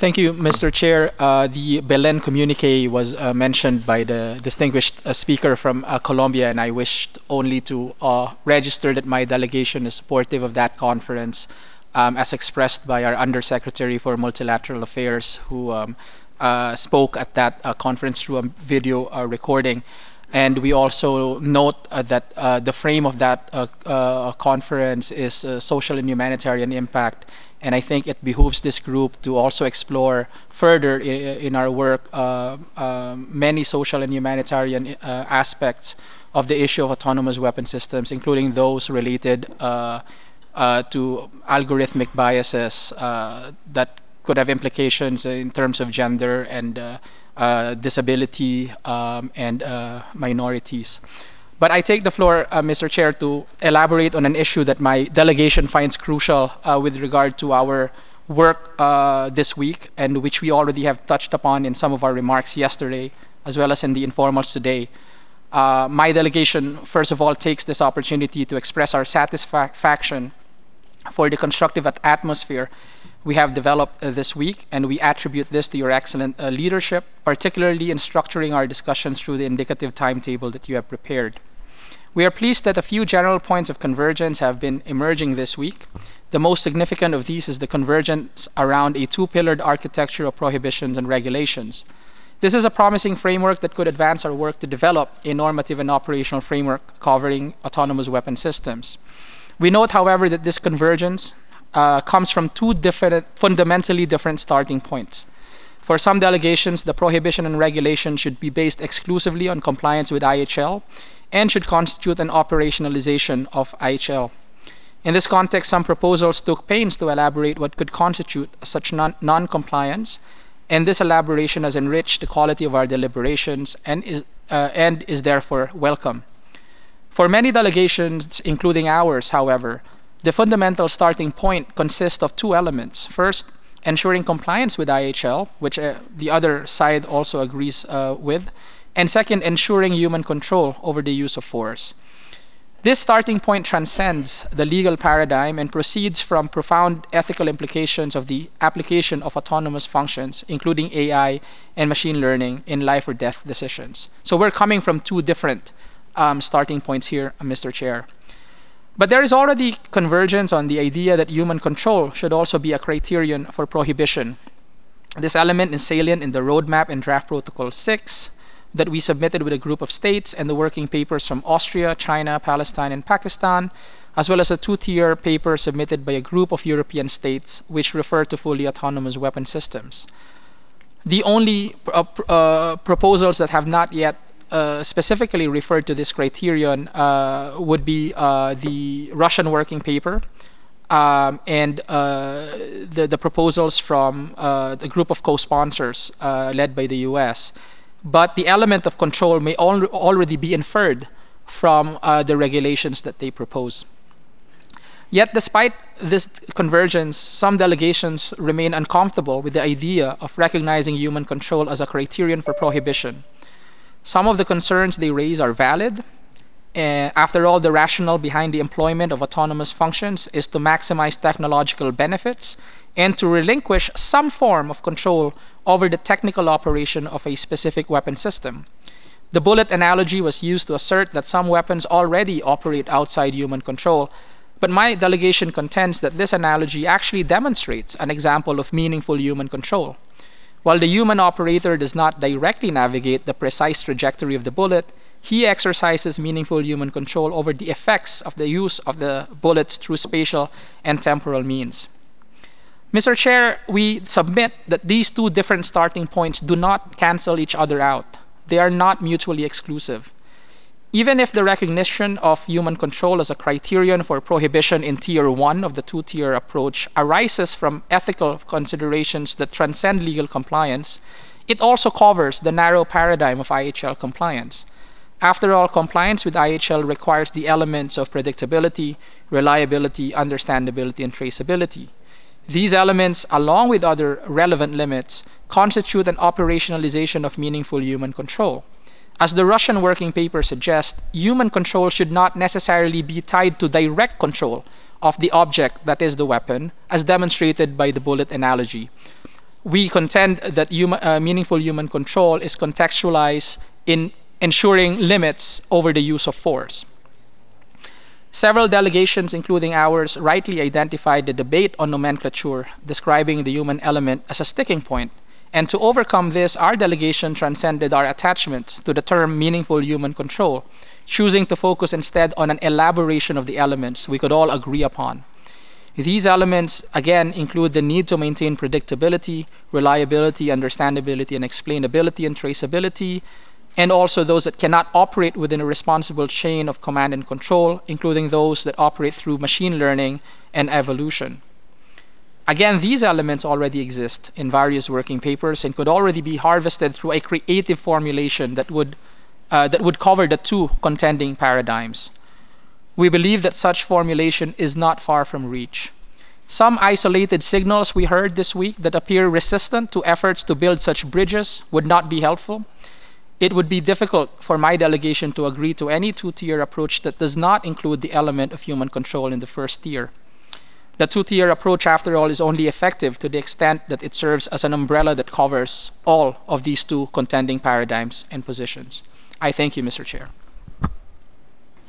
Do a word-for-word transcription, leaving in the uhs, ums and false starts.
Thank you, Mister Chair. Uh, the Belen communique was uh, mentioned by the distinguished uh, speaker from uh, Colombia, and I wished only to uh, register that my delegation is supportive of that conference, um, as expressed by our Undersecretary for Multilateral Affairs, who um, uh, spoke at that uh, conference through a video uh, recording. And we also note uh, that uh, the frame of that uh, uh, conference is uh, social and humanitarian impact. And I think it behooves this group to also explore further in, in our work uh, um, many social and humanitarian uh, aspects of the issue of autonomous weapon systems, including those related uh, uh, to algorithmic biases uh, that could have implications in terms of gender and uh, uh, disability um, and uh, minorities. But I take the floor, uh, Mister Chair, to elaborate on an issue that my delegation finds crucial uh, with regard to our work uh, this week, and which we already have touched upon in some of our remarks yesterday, as well as in the informals today. Uh, my delegation, first of all, takes this opportunity to express our satisfaction for the constructive atmosphere we have developed uh, this week, and we attribute this to your excellent uh, leadership, particularly in structuring our discussions through the indicative timetable that you have prepared. We are pleased that a few general points of convergence have been emerging this week. The most significant of these is the convergence around a two-pillared architecture of prohibitions and regulations. This is a promising framework that could advance our work to develop a normative and operational framework covering autonomous weapon systems. We note, however, that this convergence uh, comes from two different, fundamentally different starting points. For some delegations, the prohibition and regulation should be based exclusively on compliance with I H L and should constitute an operationalization of I H L. In this context, some proposals took pains to elaborate what could constitute such non- non-compliance, and this elaboration has enriched the quality of our deliberations and is, uh, and is therefore welcome. For many delegations, including ours, however, the fundamental starting point consists of two elements. First, ensuring compliance with I H L, which uh, the other side also agrees uh, with, and second, ensuring human control over the use of force. This starting point transcends the legal paradigm and proceeds from profound ethical implications of the application of autonomous functions, including A I and machine learning, in life or death decisions. So we're coming from two different um, starting points here, Mister Chair. But there is already convergence on the idea that human control should also be a criterion for prohibition. This element is salient in the roadmap and draft protocol six that we submitted with a group of states and the working papers from Austria, China, Palestine, and Pakistan, as well as a two-tier paper submitted by a group of European states which refer to fully autonomous weapon systems. The only uh, pr- uh, proposals that have not yet uh, specifically referred to this criterion uh, would be uh, the Russian working paper um, and uh, the, the proposals from uh, the group of co-sponsors uh, led by the U S. But the element of control may al- already be inferred from uh, the regulations that they propose. Yet, despite this convergence, some delegations remain uncomfortable with the idea of recognizing human control as a criterion for prohibition. Some of the concerns they raise are valid. Uh, after all, the rationale behind the employment of autonomous functions is to maximize technological benefits and to relinquish some form of control over the technical operation of a specific weapon system. The bullet analogy was used to assert that some weapons already operate outside human control, but my delegation contends that this analogy actually demonstrates an example of meaningful human control. While the human operator does not directly navigate the precise trajectory of the bullet, he exercises meaningful human control over the effects of the use of the bullets through spatial and temporal means. Mister Chair, we submit that these two different starting points do not cancel each other out. They are not mutually exclusive. Even if the recognition of human control as a criterion for prohibition in tier one of the two-tier approach arises from ethical considerations that transcend legal compliance, it also covers the narrow paradigm of I H L compliance. After all, compliance with I H L requires the elements of predictability, reliability, understandability, and traceability. These elements, along with other relevant limits, constitute an operationalization of meaningful human control. As the Russian working paper suggests, human control should not necessarily be tied to direct control of the object that is the weapon, as demonstrated by the bullet analogy. We contend that human, uh, meaningful human control is contextualized in ensuring limits over the use of force. Several delegations, including ours, rightly identified the debate on nomenclature, describing the human element as a sticking point. And to overcome this, our delegation transcended our attachment to the term meaningful human control, choosing to focus instead on an elaboration of the elements we could all agree upon. These elements, again, include the need to maintain predictability, reliability, understandability, and explainability and traceability, and also those that cannot operate within a responsible chain of command and control, including those that operate through machine learning and evolution. Again, these elements already exist in various working papers and could already be harvested through a creative formulation that would, uh, that would cover the two contending paradigms. We believe that such formulation is not far from reach. Some isolated signals we heard this week that appear resistant to efforts to build such bridges would not be helpful. It would be difficult for my delegation to agree to any two-tier approach that does not include the element of human control in the first tier. The two-tier approach, after all, is only effective to the extent that it serves as an umbrella that covers all of these two contending paradigms and positions. I thank you, Mister Chair.